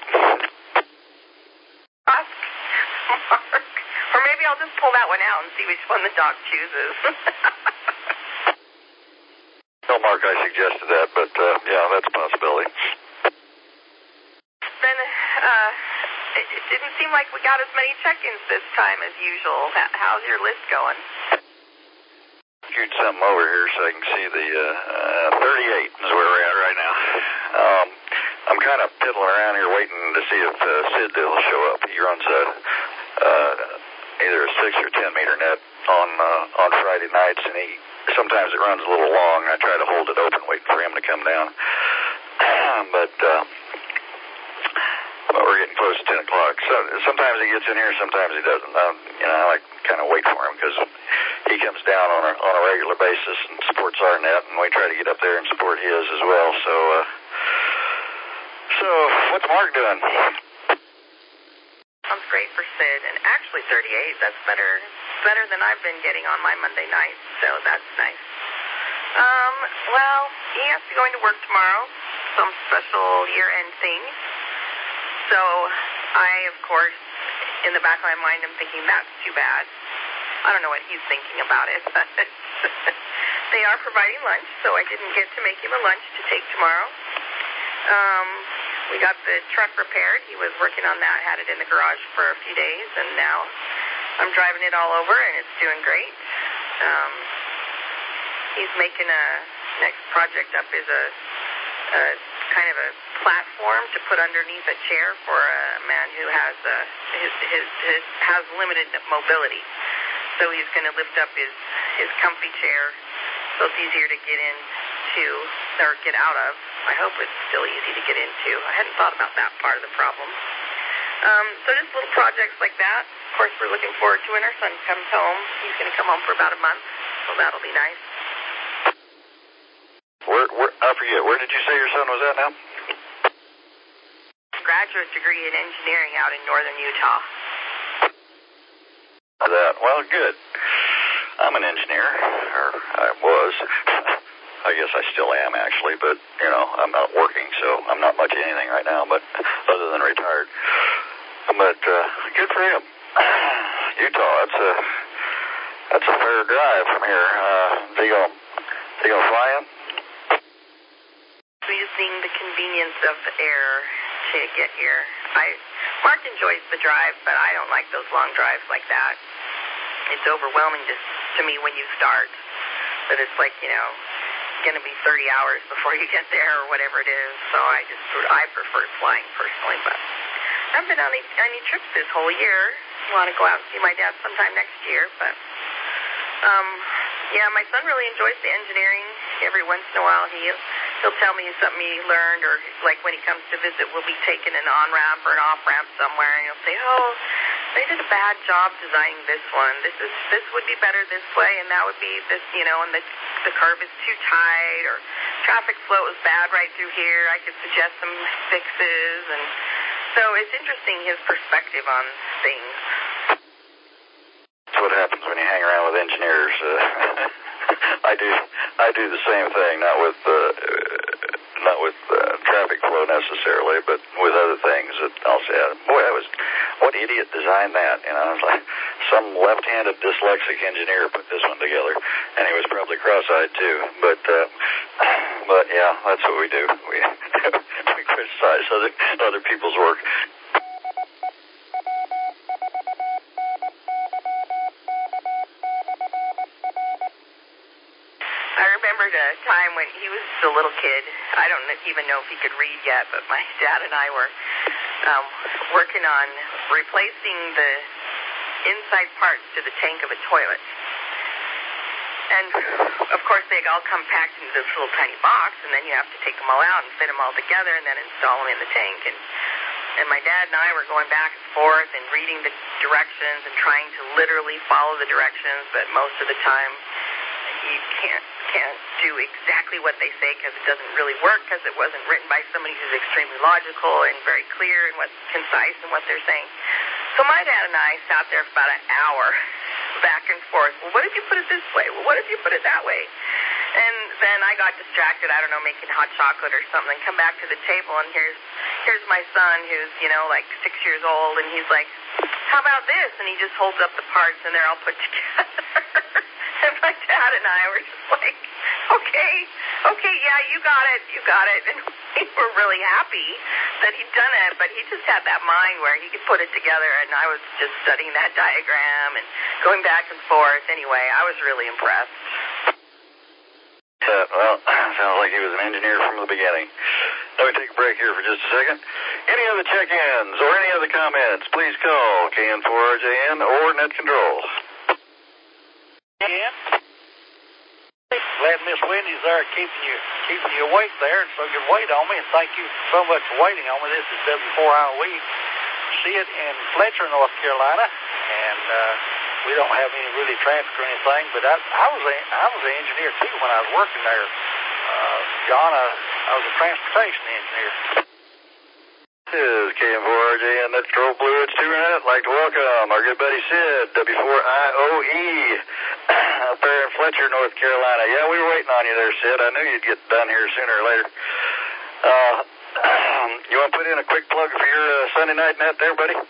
Ask Mark. Or maybe I'll just pull that one out and see which one the dog chooses. Tell Mark I suggested that, but, uh, yeah, that's a possibility. Then, uh... It, it didn't seem like we got as many check-ins this time as usual. How's your list going? Shoot something over here so I can see the uh, uh, thirty-eight is where we're at right now. Um, I'm kind of piddling around here waiting to see if uh, Sid will show up. He runs a uh, either a six or ten meter net on uh, on Friday nights, and he sometimes it runs a little long. I try to hold it open, waiting for him to come down. but uh, Well, we're getting close to ten o'clock. So sometimes he gets in here, sometimes he doesn't. Um, you know, I like kind of wait for him because he comes down on a on a regular basis and supports our net, and we try to get up there and support his as well. So, uh, so what's Mark doing? Sounds great for Sid, and actually thirty-eight. That's better better than I've been getting on my Monday nights. So that's nice. Um, well, he has to go into work tomorrow, some special year-end thing. So I, of course, in the back of my mind, I'm thinking that's too bad. I don't know what he's thinking about it, but they are providing lunch, so I didn't get to make him a lunch to take tomorrow. Um, we got the truck repaired. He was working on that, had it in the garage for a few days, and now I'm driving it all over, and it's doing great. Um, he's making a next project up is a, a kind of a platform to put underneath a chair for a man who has a, his, his, his has limited mobility. So he's going to lift up his, his comfy chair so it's easier to get into or get out of. I hope it's still easy to get into. I hadn't thought about that part of the problem. Um, so just little projects like that. Of course, we're looking forward to when our son comes home. He's going to come home for about a month, so that'll be nice. Where, where, I forget, where did you say your son was at now? Graduate degree in engineering out in northern Utah. The that. Well, good. I'm an engineer, or I was. I guess I still am, actually, but, you know, I'm not working, so I'm not much of anything right now, but other than retired. But uh, good for him. Utah, that's a that's a fair drive from here. Uh, is he going is he gonna fly in? Using the convenience of the air to get here. I Mark enjoys the drive, but I don't like those long drives like that. It's overwhelming to, to me when you start. But it's like, you know, going to be thirty hours before you get there or whatever it is. So I just I prefer flying personally, but I haven't been on any, any trips this whole year. I want to go out and see my dad sometime next year, but um, yeah, my son really enjoys the engineering. Every once in a while, he he'll tell me something he learned, or like when he comes to visit, we'll be taking an on ramp or an off ramp somewhere, and he'll say, "Oh, they did a bad job designing this one. This is this would be better this way, and that would be this, you know, and the the curve is too tight, or traffic flow is bad right through here. I could suggest some fixes." And so it's interesting his perspective on things. That's what happens when you hang around with engineers. Uh, I do I do the same thing, not with uh, not with uh, traffic flow necessarily, but with other things. That I'll say, boy, that was what idiot designed that? You know, it's like some left-handed dyslexic engineer put this one together, and he was probably cross-eyed too. But uh, but yeah, that's what we do. We we criticize other other people's work. A time when he was just a little kid. I don't even know if he could read yet, but my dad and I were um, working on replacing the inside parts to the tank of a toilet. And, of course, they all come packed into this little tiny box, and then you have to take them all out and fit them all together and then install them in the tank. And, and my dad and I were going back and forth and reading the directions and trying to literally follow the directions, but most of the time you can't can't do exactly what they say because it doesn't really work because it wasn't written by somebody who's extremely logical and very clear and what's concise in what they're saying. So my dad and I sat there for about an hour back and forth. Well, what if you put it this way? Well, what if you put it that way? And then I got distracted, I don't know, making hot chocolate or something. Come back to the table, and here's here's my son who's, you know, like six years old, and he's like, how about this? And he just holds up the parts, and they're all put together. And my dad and I were just like, okay, okay, yeah, you got it, you got it. And we were really happy that he'd done it, but he just had that mind where he could put it together, and I was just studying that diagram and going back and forth. Anyway, I was really impressed. Uh, well, sounds like he was an engineer from the beginning. Let me take a break here for just a second. Any other check-ins or any other comments, please call K N four R J N or Net Control. Yeah. Glad Miss Wendy's there keeping you keeping you awake there, and so you wait on me, and thank you so much for waiting on me. This is W four I O E. See it in Fletcher, North Carolina, and uh, we don't have any really traffic or anything, but I, I was a, I was an engineer too when I was working there. Uh, John, I, I was a transportation engineer. This is K N four R J N, Net Control Blue Ridge two minute. I'd like to welcome our good buddy Sid, W four I O E, up there in Fletcher, North Carolina. Yeah, we were waiting on you there, Sid. I knew you'd get done here sooner or later. Uh, you want to put in a quick plug for your uh, Sunday night net there, buddy?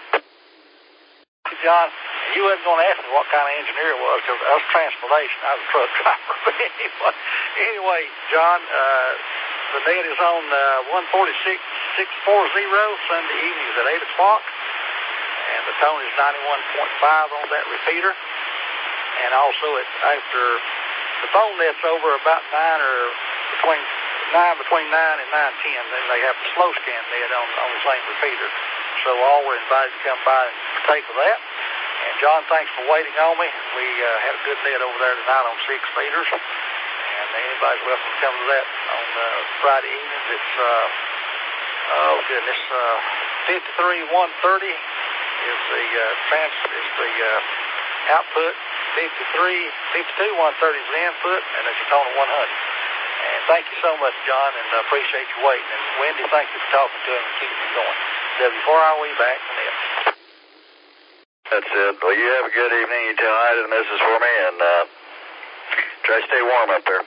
John, you wasn't going to ask me what kind of engineer it was, because I was transportation. I was a truck driver. But anyway, anyway, John, uh, the net is on uh, one forty-six six forty Sunday evenings at eight o'clock. And the tone is ninety-one point five on that repeater. And also, it, after the phone net's over about nine or between nine between nine and nine ten, then they have the slow scan net on, on the same repeater. So all were invited to come by and partake of that. And John, thanks for waiting on me. We uh, had a good net over there tonight on six meters. And anybody's welcome to come to that on uh, Friday evenings. It's, uh, oh goodness, uh, fifty-three one thirty is the uh, trans is the uh, output. fifty-three, fifty-two one thirty is the input, and it's a total one hundred. And thank you so much, John, and I uh, appreciate you waiting. And Wendy, thank you for talking to him and keeping it going. W four I O E back from it. That's it. Well, you have a good evening. You tell Ida and the missus for me, and uh, try to stay warm up there.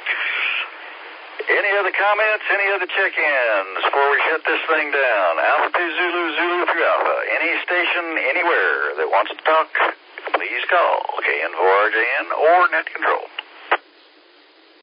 Any other comments? Any other check-ins before we shut this thing down? Alpha two Zulu, Zulu through Alpha. Any station anywhere that wants to talk, please call K N four R J N or Net Control.